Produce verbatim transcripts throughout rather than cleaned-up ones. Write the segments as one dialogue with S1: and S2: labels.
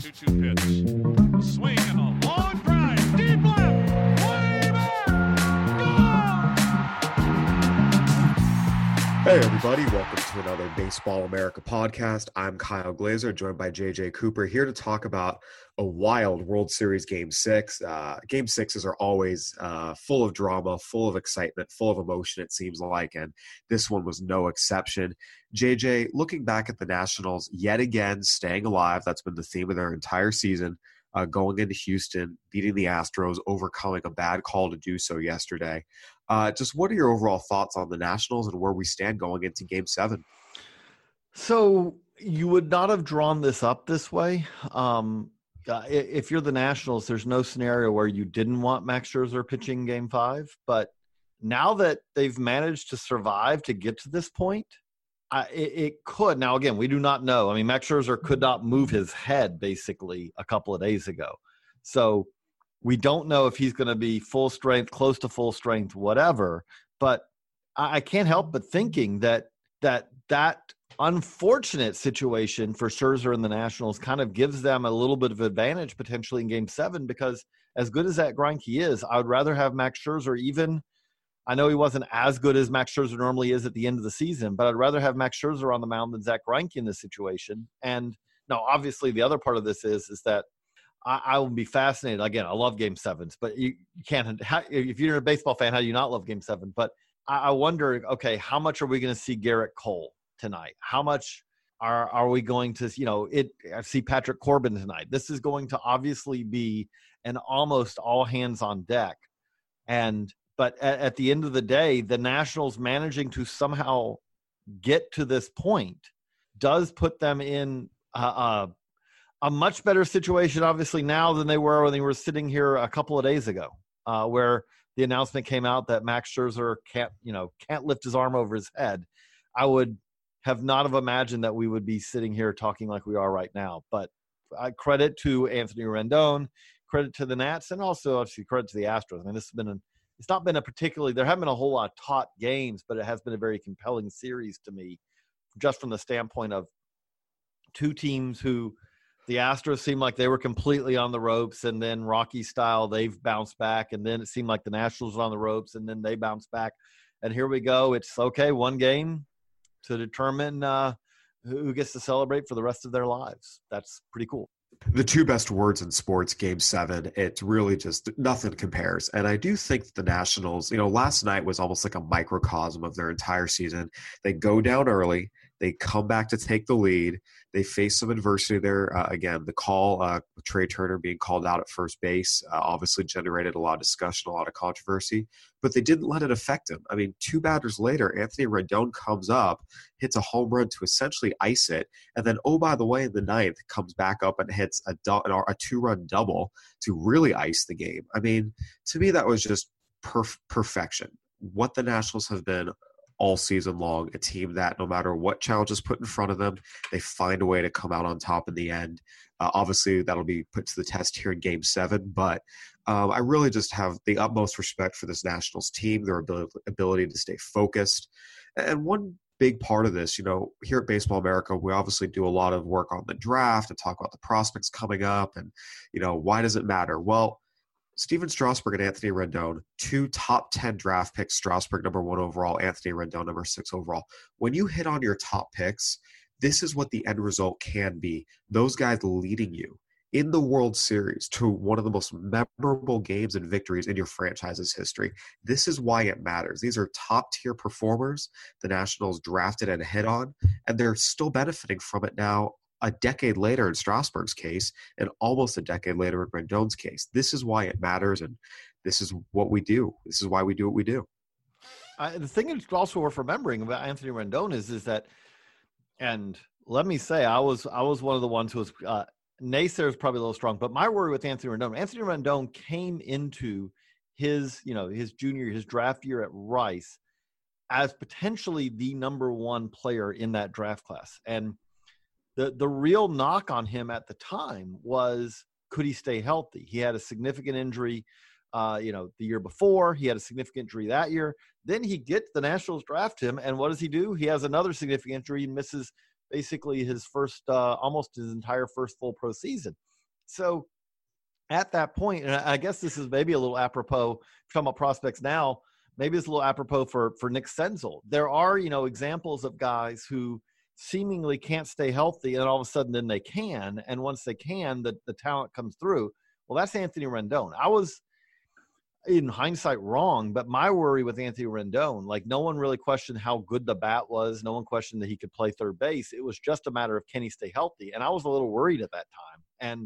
S1: two two pitch. A swing and a long drive. Deep left. Way back. Gone!
S2: Hey, everybody. Welcome to another Baseball America podcast. I'm Kyle Glazer, joined by J J Cooper, here to talk about a wild World Series Game six. Uh, game sixes are always uh, full of drama, full of excitement, full of emotion, it seems like, and this one was no exception. J J, looking back at the Nationals, yet again staying alive, that's been the theme of their entire season, uh, going into Houston, beating the Astros, overcoming a bad call to do so yesterday. Uh, just what are your overall thoughts on the Nationals and where we stand going into Game seven?
S3: So you would not have drawn this up this way. Um, uh, if you're the Nationals, there's no scenario where you didn't want Max Scherzer pitching Game five. But now that they've managed to survive to get to this point, I, it, it could. Now, again, we do not know. I mean, Max Scherzer could not move his head basically a couple of days ago. So we don't know if he's going to be full strength, close to full strength, whatever. But I, I can't help but thinking that that that unfortunate situation for Scherzer and the Nationals kind of gives them a little bit of advantage potentially in Game seven, because as good as that Greinke is, I would rather have Max Scherzer even – I know he wasn't as good as Max Scherzer normally is at the end of the season, but I'd rather have Max Scherzer on the mound than Zach Greinke in this situation. And now, obviously, the other part of this is is that I, I will be fascinated. Again, I love Game sevens, but you, you can't – if you're a baseball fan, how do you not love Game seven? But I, I wonder, okay, how much are we going to see Garrett Cole tonight? How much are are we going to, you know, it I see Patrick Corbin tonight. This is going to obviously be an almost all hands on deck. And but at, at the end of the day, the Nationals managing to somehow get to this point does put them in a, a, a much better situation, obviously, now than they were when they were sitting here a couple of days ago, uh, where the announcement came out that Max Scherzer can't, you know, can't lift his arm over his head. I would have not have imagined that we would be sitting here talking like we are right now. But uh, credit to Anthony Rendon, credit to the Nats, and also obviously credit to the Astros. I mean, this has been an, it's not been a particularly, there haven't been a whole lot of taut games, but it has been a very compelling series to me, just from the standpoint of two teams who the Astros seemed like they were completely on the ropes, and then Rocky style, they've bounced back, and then it seemed like the Nationals were on the ropes, and then they bounced back. And here we go. It's okay, one game to determine uh, who gets to celebrate for the rest of their lives. That's pretty cool.
S2: The two best words in sports, Game seven, it's really just nothing compares. And I do think that the Nationals, you know, last night was almost like a microcosm of their entire season. They go down early. They come back to take the lead. They face some adversity there. Uh, again, the call, uh, Trey Turner being called out at first base, uh, obviously generated a lot of discussion, a lot of controversy, but they didn't let it affect him. I mean, two batters later, Anthony Rendon comes up, hits a home run to essentially ice it, and then, oh, by the way, in the ninth, comes back up and hits a, do- a two-run double to really ice the game. I mean, to me, that was just perf- perfection. What the Nationals have been all season long, a team that no matter what challenge is put in front of them, they find a way to come out on top in the end. Uh, obviously, that'll be put to the test here in Game seven, but um, I really just have the utmost respect for this Nationals team, their ability, ability to stay focused. And one big part of this, you know, here at Baseball America, we obviously do a lot of work on the draft and talk about the prospects coming up and, you know, why does it matter? Well, Steven Strasburg and Anthony Rendon, two top ten draft picks, Strasburg number one overall, Anthony Rendon number six overall. When you hit on your top picks, this is what the end result can be. Those guys leading you in the World Series to one of the most memorable games and victories in your franchise's history. This is why it matters. These are top-tier performers the Nationals drafted and hit on, and they're still benefiting from it now a decade later in Strasburg's case, and almost a decade later in Rendon's case. This is why it matters, and this is what we do. This is why we do what we do.
S3: Uh, the thing that's also worth remembering about Anthony Rendon is, is that, and let me say, I was I was one of the ones who was uh, naysayer is probably a little strong, but my worry with Anthony Rendon, Anthony Rendon came into his, you know, his junior, his draft year at Rice as potentially the number one player in that draft class, and The the real knock on him at the time was, could he stay healthy? He had a significant injury, uh, you know, the year before. He had a significant injury that year. Then he gets the Nationals draft him, and what does he do? He has another significant injury and misses basically his first, uh, almost his entire first full pro season. So at that point, and I guess this is maybe a little apropos, talking about prospects now, maybe it's a little apropos for, for Nick Senzel. There are, you know, examples of guys who seemingly can't stay healthy, and all of a sudden then they can. And once they can, the, the talent comes through. Well, that's Anthony Rendon. I was, in hindsight, wrong, but my worry with Anthony Rendon, like no one really questioned how good the bat was. No one questioned that he could play third base. It was just a matter of, can he stay healthy? And I was a little worried at that time. And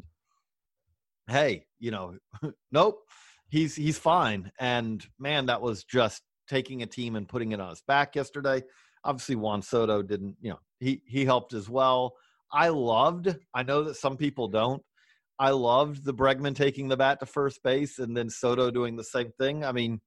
S3: hey, you know, nope, he's, he's fine. And man, that was just taking a team and putting it on his back yesterday. Obviously Juan Soto didn't, you know, he, he helped as well. I loved, I know that some people don't, I loved the Bregman taking the bat to first base and then Soto doing the same thing. I mean,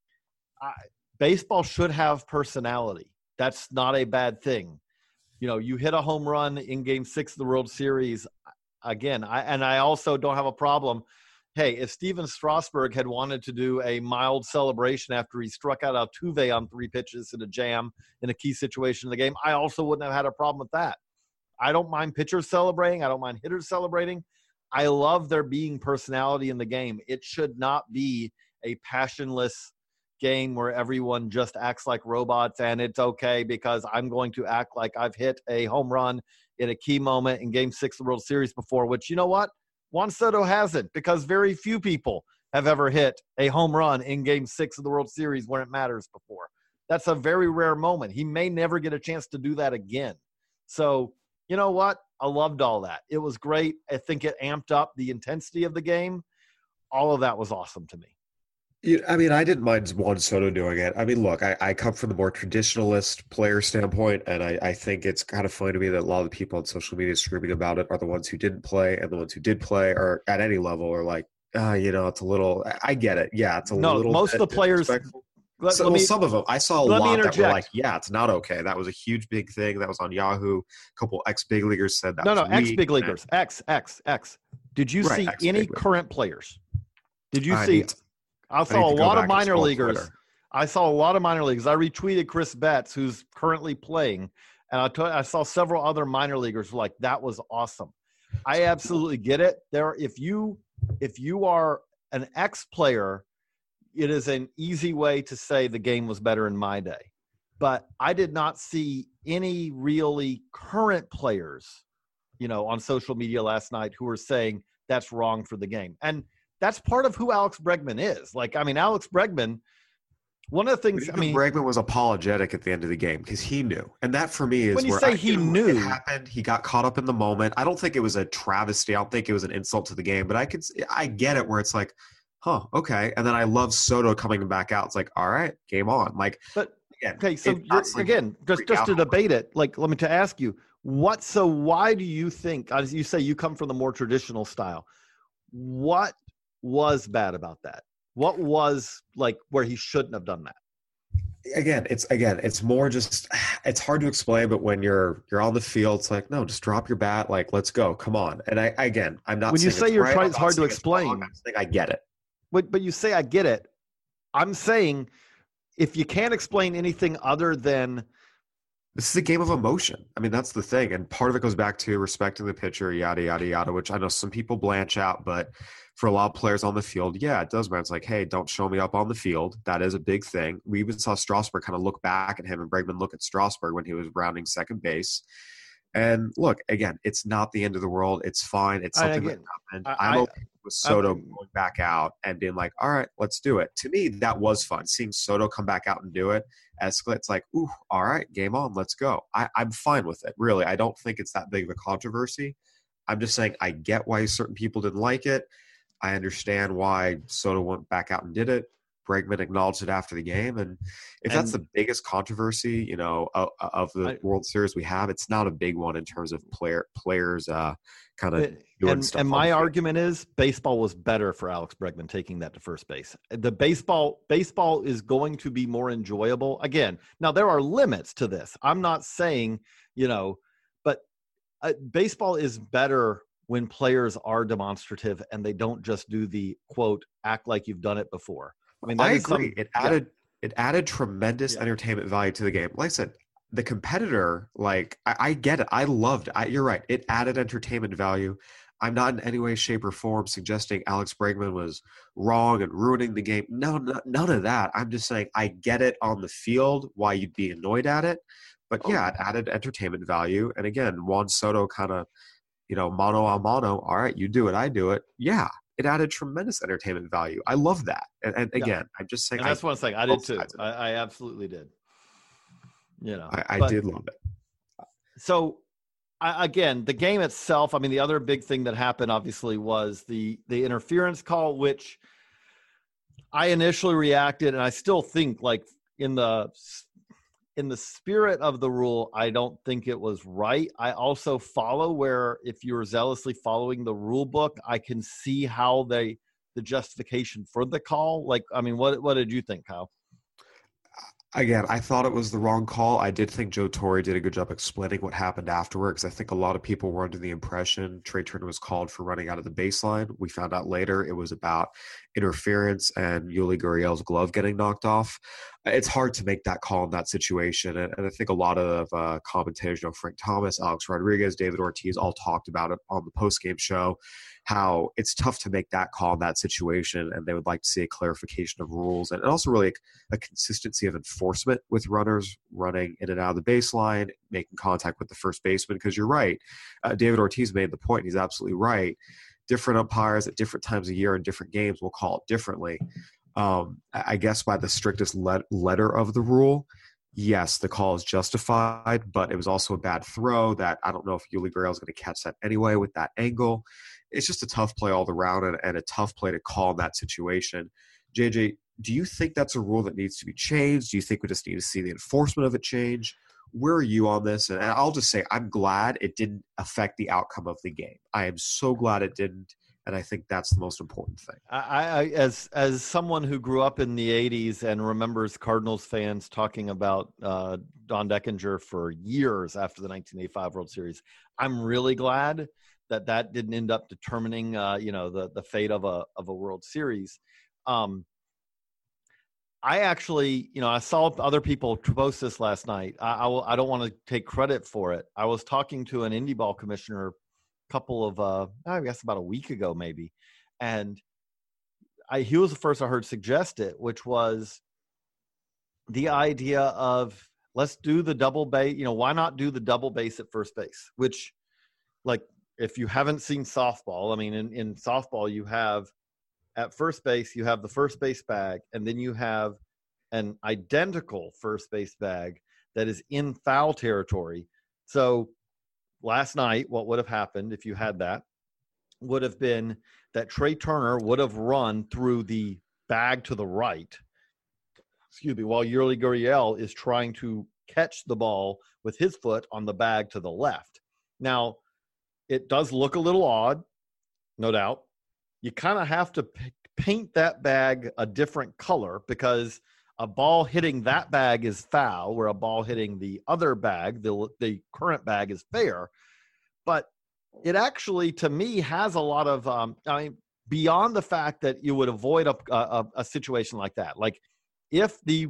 S3: I, baseball should have personality. That's not a bad thing. You know, you hit a home run in game six of the World Series. Again, I, and I also don't have a problem. Hey, if Steven Strasburg had wanted to do a mild celebration after he struck out Altuve on three pitches in a jam in a key situation in the game, I also wouldn't have had a problem with that. I don't mind pitchers celebrating. I don't mind hitters celebrating. I love there being personality in the game. It should not be a passionless game where everyone just acts like robots, and it's okay because I'm going to act like I've hit a home run in a key moment in game six of the World Series before, which, you know what? Juan Soto hasn't, because very few people have ever hit a home run in game six of the World Series when it matters before. That's a very rare moment. He may never get a chance to do that again. So, you know what? I loved all that. It was great. I think it amped up the intensity of the game. All of that was awesome to me.
S2: You, I mean, I didn't mind Juan Soto doing it. I mean, look, I, I come from the more traditionalist player standpoint, and I, I think it's kind of funny to me that a lot of the people on social media screaming about it are the ones who didn't play, and the ones who did play are at any level are like, ah, you know, it's a little – I get it. Yeah, it's a
S3: no,
S2: little
S3: most of the players –
S2: Let, so, let me, well, some of them. I saw a lot that were like, yeah, it's not okay. That was a huge big thing. That was on Yahoo. A couple ex-big leaguers said that
S3: No,
S2: was
S3: no, ex-big leaguers. X, X, X. Did you right, see any current players? Did you
S2: I
S3: see
S2: need,
S3: – I saw I a lot of minor leaguers.
S2: Twitter.
S3: I saw a lot of minor leaguers. I retweeted Chris Betts, who's currently playing, and I, t- I saw several other minor leaguers like, that was awesome. I absolutely get it. There, if you if you are an ex-player – it is an easy way to say the game was better in my day. But I did not see any really current players, you know, on social media last night who were saying that's wrong for the game. And that's part of who Alex Bregman is. Like, I mean, Alex Bregman, one of the things, I mean,
S2: Bregman was apologetic at the end of the game because he knew. And that for me is
S3: when you
S2: where
S3: say
S2: I,
S3: he
S2: you know,
S3: knew
S2: it happened. He got caught up in the moment. I don't think it was a travesty. I don't think it was an insult to the game, but I could, I get it where it's like, huh, okay. And then I love Soto coming back out. It's like, all right, game on. Like,
S3: but
S2: again,
S3: okay, so you're, again, just just to debate it, like, let me to ask you, what? So why do you think, as you say, you come from the more traditional style? What was bad about that? What was like where he shouldn't have done that?
S2: Again, it's again, it's more just it's hard to explain, but when you're you're on the field, it's like, no, just drop your bat, like, let's go, come on. And I again, I'm not
S3: when you say you're
S2: right,
S3: trying, it's hard to explain.
S2: I think I get it.
S3: But but you say I get it. I'm saying if you can't explain anything other than
S2: this is a game of emotion. I mean, that's the thing. And part of it goes back to respecting the pitcher, yada, yada, yada, which I know some people blanch out, but for a lot of players on the field, yeah, it does matter. It's like, hey, don't show me up on the field. That is a big thing. We even saw Strasburg kind of look back at him and Bregman look at Strasburg when he was rounding second base. And look, again, it's not the end of the world. It's fine. It's something
S3: I, again,
S2: that happened.
S3: I,
S2: I'm okay with Soto
S3: I,
S2: going back out and being like, all right, let's do it. To me, that was fun. Seeing Soto come back out and do it, escalate, it's like, ooh, all right, game on, let's go. I, I'm fine with it, really. I don't think it's that big of a controversy. I'm just saying I get why certain people didn't like it. I understand why Soto went back out and did it. Bregman acknowledged it after the game. And if
S3: and,
S2: that's the biggest controversy, you know, of, of the I, World Series we have, it's not a big one in terms of player players uh, kind of doing
S3: and,
S2: stuff.
S3: And my argument is baseball was better for Alex Bregman taking that to first base. The baseball baseball is going to be more enjoyable. Again, now there are limits to this. I'm not saying, you know, but uh, baseball is better when players are demonstrative and they don't just do the, quote, act like you've done it before. I mean,
S2: I agree.
S3: Some,
S2: it added
S3: yeah.
S2: it added tremendous
S3: yeah.
S2: entertainment value to the game. Like I said, the competitor, like I, I get it. I loved it. I, you're right. It added entertainment value. I'm not in any way, shape, or form suggesting Alex Bregman was wrong and ruining the game. No, no, none of that. I'm just saying I get it on the field why you'd be annoyed at it. But yeah, it added entertainment value. And again, Juan Soto kind of, you know, mano a mano. All right, you do it, I do it. Yeah, it added tremendous entertainment value. I love that. And, and again, yeah. I'm just saying.
S3: And that's
S2: I,
S3: one thing I did too. I, I absolutely did. You know,
S2: I, I
S3: but,
S2: did love it.
S3: So. I, again, the game itself, I mean, the other big thing that happened, obviously, was the the interference call, which I initially reacted, and I still think, like, in the in the spirit of the rule, I don't think it was right. I also follow where if you're zealously following the rule book, I can see how they the justification for the call. Like, I mean, what what did you think, Kyle?
S2: Again, I thought it was the wrong call. I did think Joe Torre did a good job explaining what happened afterwards. I think a lot of people were under the impression Trey Turner was called for running out of the baseline. We found out later it was about interference and Yuli Gurriel's glove getting knocked off. It's hard to make that call in that situation. And, and I think a lot of uh, commentators, you know, Frank Thomas, Alex Rodriguez, David Ortiz, all talked about it on the postgame show, how it's tough to make that call in that situation, and they would like to see a clarification of rules and also really a, a consistency of enforcement with runners running in and out of the baseline, making contact with the first baseman, because you're right. Uh, David Ortiz made the point, and he's absolutely right. Different umpires at different times of year in different games will call it differently. Um, I guess by the strictest let- letter of the rule, yes, the call is justified, but it was also a bad throw that I don't know if Yuli Gurriel is going to catch that anyway with that angle. It's just a tough play all around and, and a tough play to call in that situation. J J, do you think that's a rule that needs to be changed? Do you think we just need to see the enforcement of it change? Where are you on this? And I'll just say I'm glad it didn't affect the outcome of the game. I am so glad it didn't. And I think that's the most important thing.
S3: I, I, as as someone who grew up in the eighties and remembers Cardinals fans talking about uh, Don Deckinger for years after the nineteen eighty-five World Series, I'm really glad that that didn't end up determining, uh, you know, the the fate of a of a World Series. Um, I actually, you know, I saw other people post this last night. I, I, will, I don't want to take credit for it. I was talking to an indie ball commissioner couple of uh I guess about a week ago maybe, and I he was the first I heard suggest it, which was the idea of let's do the double base. You know, why not do the double base at first base? Which, like, if you haven't seen softball, I mean, in, in softball you have at first base you have the first base bag, and then you have an identical first base bag that is in foul territory. So last night, what would have happened if you had that would have been that Trey Turner would have run through the bag to the right, excuse me, while Yuli Gurriel is trying to catch the ball with his foot on the bag to the left. Now, it does look a little odd, no doubt. You kind of have to p- paint that bag a different color because a ball hitting that bag is foul, where a ball hitting the other bag, the, the current bag, is fair. But it actually, to me, has a lot of, um, I mean, beyond the fact that you would avoid a, a, a situation like that. Like, if the,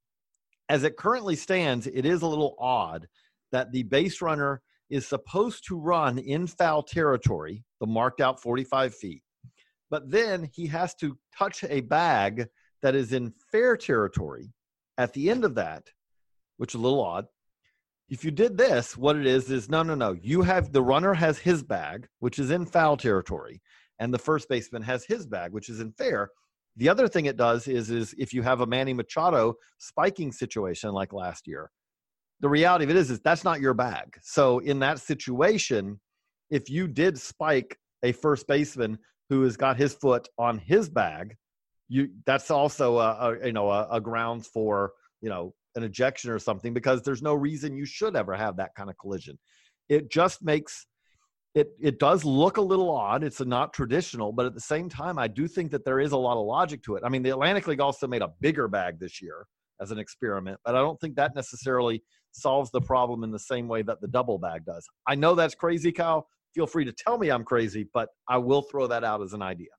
S3: as it currently stands, it is a little odd that the base runner is supposed to run in foul territory, the marked out forty-five feet, but then he has to touch a bag that is in fair territory at the end of that, which is a little odd. If you did this, what it is, is no, no, no. You have, the runner has his bag, which is in foul territory, and the first baseman has his bag, which is in fair. The other thing it does is, is if you have a Manny Machado spiking situation like last year, the reality of it is, is that's not your bag. So in that situation, if you did spike a first baseman who has got his foot on his bag, you that's also a, a you know a, a grounds for you know an ejection or something, because there's no reason you should ever have that kind of collision. It just makes it it does look a little odd. It's not traditional, but at the same time, I do think that there is a lot of logic to it. I mean, the Atlantic League also made a bigger bag this year as an experiment, but I don't think that necessarily solves the problem in the same way that the double bag does. I know that's crazy, Kyle. Feel free to tell me I'm crazy, but I will throw that out as an idea.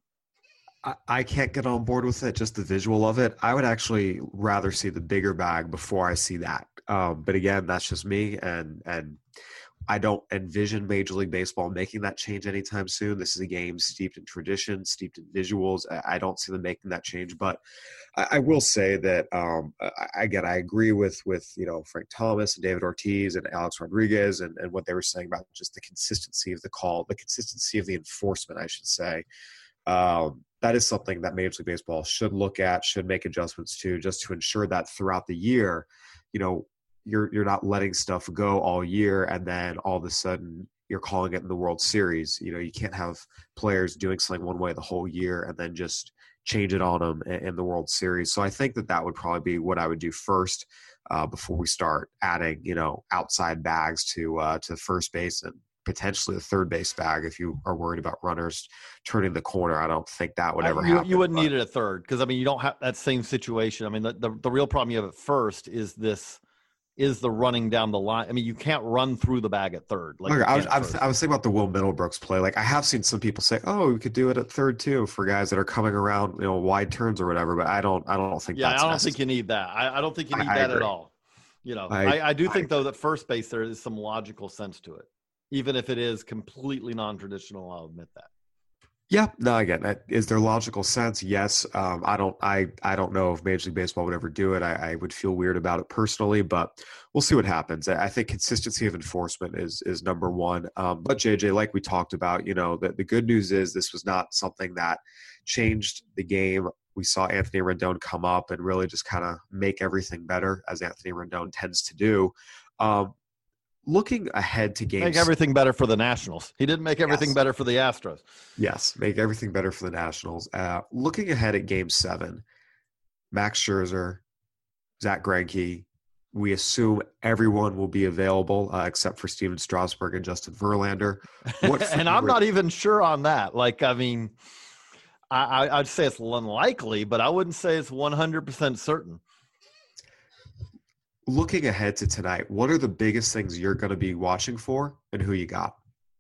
S2: I can't get on board with it, just the visual of it. I would actually rather see the bigger bag before I see that. Um, but again, that's just me, and and I don't envision Major League Baseball making that change anytime soon. This is a game steeped in tradition, steeped in visuals. I, I don't see them making that change, but I, I will say that um, I, again, I agree with with you know Frank Thomas and David Ortiz and Alex Rodriguez and, and what they were saying about just the consistency of the call, the consistency of the enforcement, I should say. Um, that is something that Major League Baseball should look at, should make adjustments to, just to ensure that throughout the year, you know, you're you're not letting stuff go all year and then all of a sudden you're calling it in the World Series. You know, you can't have players doing something one way the whole year and then just change it on them in, in the World Series. So I think that that would probably be what I would do first uh, before we start adding, you know, outside bags to uh, to first base and potentially the third base bag if you are worried about runners turning the corner. I don't think that would ever
S3: you,
S2: happen.
S3: You wouldn't
S2: but.
S3: need it at third because, I mean, you don't have that same situation. I mean, the, the, the real problem you have at first is this – is the running down the line. I mean, you can't run through the bag at third. Like
S2: okay, I, was, I, was, I was thinking about the Will Middlebrooks play. Like, I have seen some people say, "Oh, we could do it at third too," for guys that are coming around, you know, wide turns or whatever. But I don't, I don't think.
S3: Yeah,
S2: that's
S3: I don't
S2: necessary.
S3: think you need that. I, I don't think you need
S2: I, I
S3: that
S2: agree.
S3: at all. You know,
S2: I,
S3: I, I do think
S2: I,
S3: though that first base there is some logical sense to it, even if it is completely non-traditional. I'll admit that.
S2: Yeah, no, again, is there logical sense? Yes. Um, I don't, I, I don't know if Major League Baseball would ever do it. I, I would feel weird about it personally, but we'll see what happens. I think consistency of enforcement is is number one. Um, but J J, like we talked about, you know, the, the good news is this was not something that changed the game. We saw Anthony Rendon come up and really just kind of make everything better, as Anthony Rendon tends to do. Um, Looking ahead to games,
S3: make everything better for the Nationals. He didn't make everything
S2: yes.
S3: better for the Astros.
S2: Yes, make everything better for the Nationals. Uh, looking ahead at Game Seven, Max Scherzer, Zach Greinke. We assume everyone will be available uh, except for Steven Strasburg and Justin Verlander. What
S3: and I'm not even sure on that. Like, I mean, I, I'd say it's unlikely, but I wouldn't say it's one hundred percent certain.
S2: Looking ahead to tonight, what are the biggest things you're going to be watching for and who you got?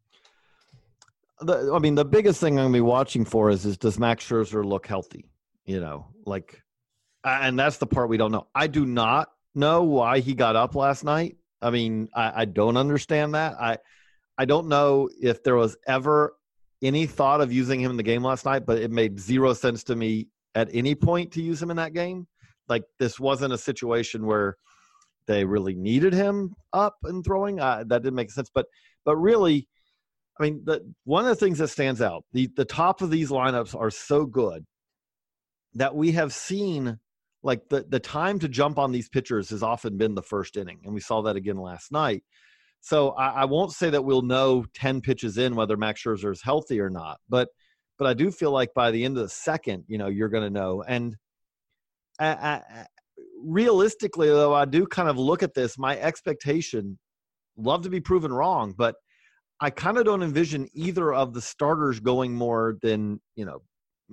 S3: The, I mean, the biggest thing I'm going to be watching for is, is does Max Scherzer look healthy? You know, like, and that's the part we don't know. I do not know why he got up last night. I mean, I, I don't understand that. I, I don't know if there was ever any thought of using him in the game last night, but it made zero sense to me at any point to use him in that game. Like, this wasn't a situation where they really needed him up and throwing. Uh, that didn't make sense. But but really, I mean, the, one of the things that stands out, the, the top of these lineups are so good that we have seen, like, the, the time to jump on these pitchers has often been the first inning. And we saw that again last night. So I, I won't say that we'll know ten pitches in whether Max Scherzer is healthy or not. But but I do feel like by the end of the second, you know, you're going to know. And I, I, realistically, though, I do kind of look at this. My expectation, love to be proven wrong, but I kind of don't envision either of the starters going more than, you know,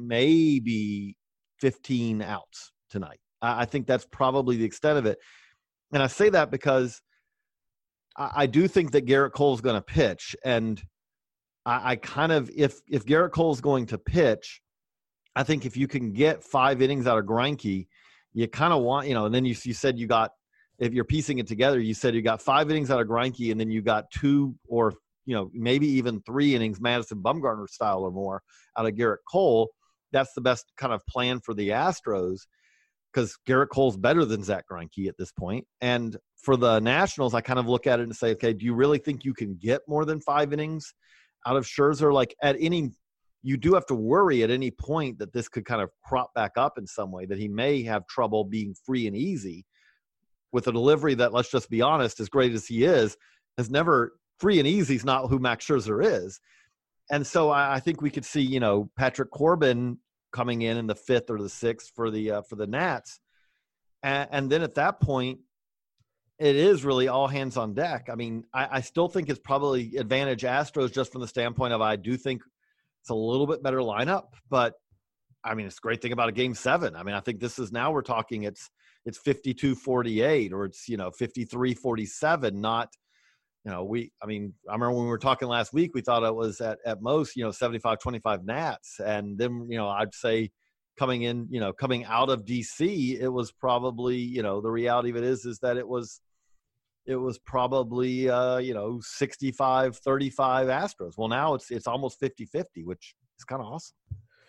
S3: maybe fifteen outs tonight. I, I think that's probably the extent of it. And I say that because I, I do think that Garrett Cole is going to pitch. And I, I kind of, if, if Garrett Cole is going to pitch, I think if you can get five innings out of Greinke, you kind of want, you know, and then you, you said you got, if you're piecing it together, you said you got five innings out of Greinke and then you got two or, you know, maybe even three innings, Madison Bumgarner style or more, out of Garrett Cole. That's the best kind of plan for the Astros because Garrett Cole's better than Zach Greinke at this point. And for the Nationals, I kind of look at it and say, okay, do you really think you can get more than five innings out of Scherzer? Like, at any – you do have to worry at any point that this could kind of crop back up in some way, that he may have trouble being free and easy with a delivery that, let's just be honest, as great as he is, has never free and easy is not who Max Scherzer is. And so I, I think we could see, you know, Patrick Corbin coming in in the fifth or the sixth for the, uh, for the Nats. And, and then at that point, it is really all hands on deck. I mean, I, I still think it's probably advantage Astros just from the standpoint of, I do think it's a little bit better lineup, but I mean, it's a great thing about a game seven. I mean, I think this is now we're talking it's it's fifty-two forty-eight or it's, you know, fifty-three forty-seven, not, you know, we, I mean, I remember when we were talking last week, we thought it was at, at most, you know, seventy-five twenty-five Nats. And then, you know, I'd say coming in, you know, coming out of D C, it was probably, you know, the reality of it is, is that it was it was probably, uh, you know, sixty-five thirty-five Astros. Well, now it's it's almost fifty-fifty, which is kind of awesome.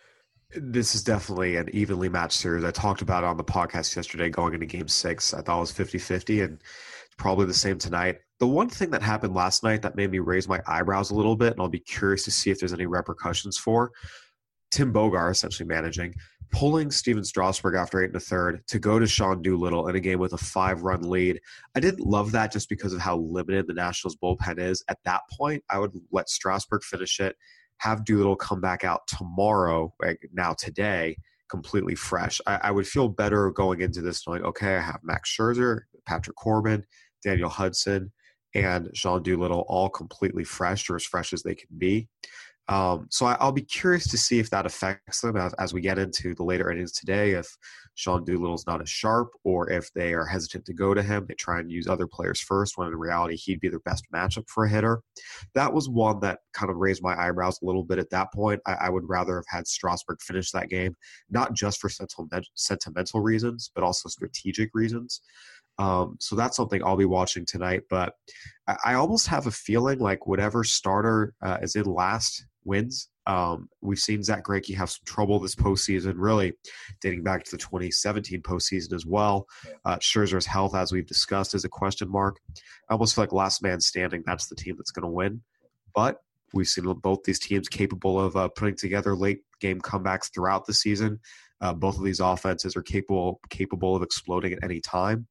S2: This is definitely an evenly matched series. I talked about it on the podcast yesterday going into game six. I thought it was fifty-fifty, and it's probably the same tonight. The one thing that happened last night that made me raise my eyebrows a little bit, and I'll be curious to see if there's any repercussions for, Tim Bogar essentially managing, pulling Steven Strasburg after eight and a third to go to Sean Doolittle in a game with a five-run lead. I didn't love that just because of how limited the Nationals bullpen is. At that point, I would let Strasburg finish it, have Doolittle come back out tomorrow, like now today, completely fresh. I, I would feel better going into this knowing, okay, I have Max Scherzer, Patrick Corbin, Daniel Hudson, and Sean Doolittle all completely fresh, or as fresh as they can be. Um, so I, I'll be curious to see if that affects them as, as we get into the later innings today, if Sean Doolittle's not as sharp or if they are hesitant to go to him. They try and use other players first when in reality he'd be their best matchup for a hitter. That was one that kind of raised my eyebrows a little bit at that point. I, I would rather have had Strasburg finish that game, not just for sentimental, sentimental reasons, but also strategic reasons. Um, so that's something I'll be watching tonight. But I, I almost have a feeling like whatever starter uh, is in last wins. Um, we've seen Zach Greinke have some trouble this postseason, really dating back to the twenty seventeen postseason as well. Uh, Scherzer's health, as we've discussed, is a question mark. I almost feel like last man standing, that's the team that's going to win. But we've seen both these teams capable of uh, putting together late game comebacks throughout the season. Uh, both of these offenses are capable capable of exploding at any time.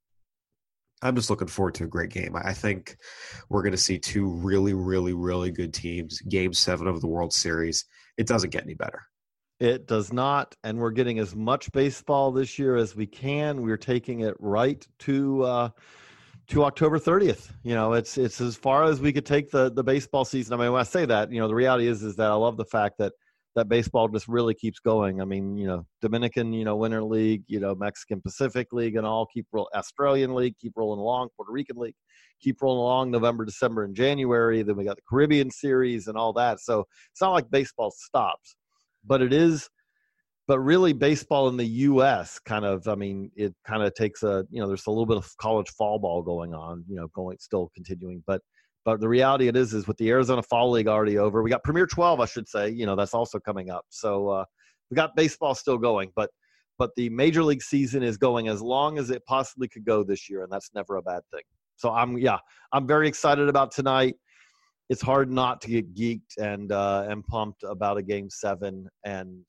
S2: I'm just looking forward to a great game. I think we're going to see two really, really, really good teams. Game seven of the World Series. It doesn't get any better.
S3: It does not, and we're getting as much baseball this year as we can. We're taking it right to uh, to October thirtieth. You know, it's it's as far as we could take the the baseball season. I mean, when I say that, you know, the reality is is that I love the fact that that baseball just really keeps going. I mean, you know, Dominican, you know, Winter League, you know, Mexican Pacific League and all keep roll, Australian League, keep rolling along, Puerto Rican League, keep rolling along November, December, and January. Then we got the Caribbean Series and all that. So it's not like baseball stops, but it is, but really baseball in the U S kind of, I mean, it kind of takes a, you know, there's a little bit of college fall ball going on, you know, going, still continuing, but But the reality it is, is with the Arizona Fall League already over, we got Premier twelve, I should say, you know, that's also coming up. So uh, we got baseball still going, but but the Major League season is going as long as it possibly could go this year, and that's never a bad thing. So I'm, yeah, I'm very excited about tonight. It's hard not to get geeked and uh, and pumped about a game seven, and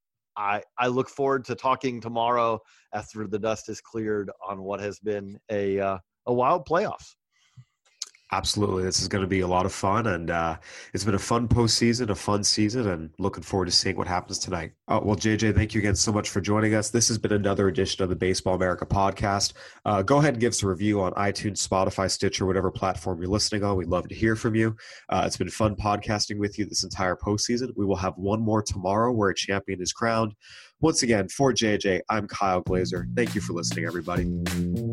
S3: I I look forward to talking tomorrow after the dust is cleared on what has been a uh, a wild playoffs.
S2: Absolutely. This is going to be a lot of fun, and uh, it's been a fun postseason, a fun season, and looking forward to seeing what happens tonight. Uh, well, J J, thank you again so much for joining us. This has been another edition of the Baseball America podcast. Uh, go ahead and give us a review on iTunes, Spotify, Stitcher, whatever platform you're listening on. We'd love to hear from you. Uh, it's been fun podcasting with you this entire postseason. We will have one more tomorrow where a champion is crowned. Once again, for J J, I'm Kyle Glazer. Thank you for listening, everybody.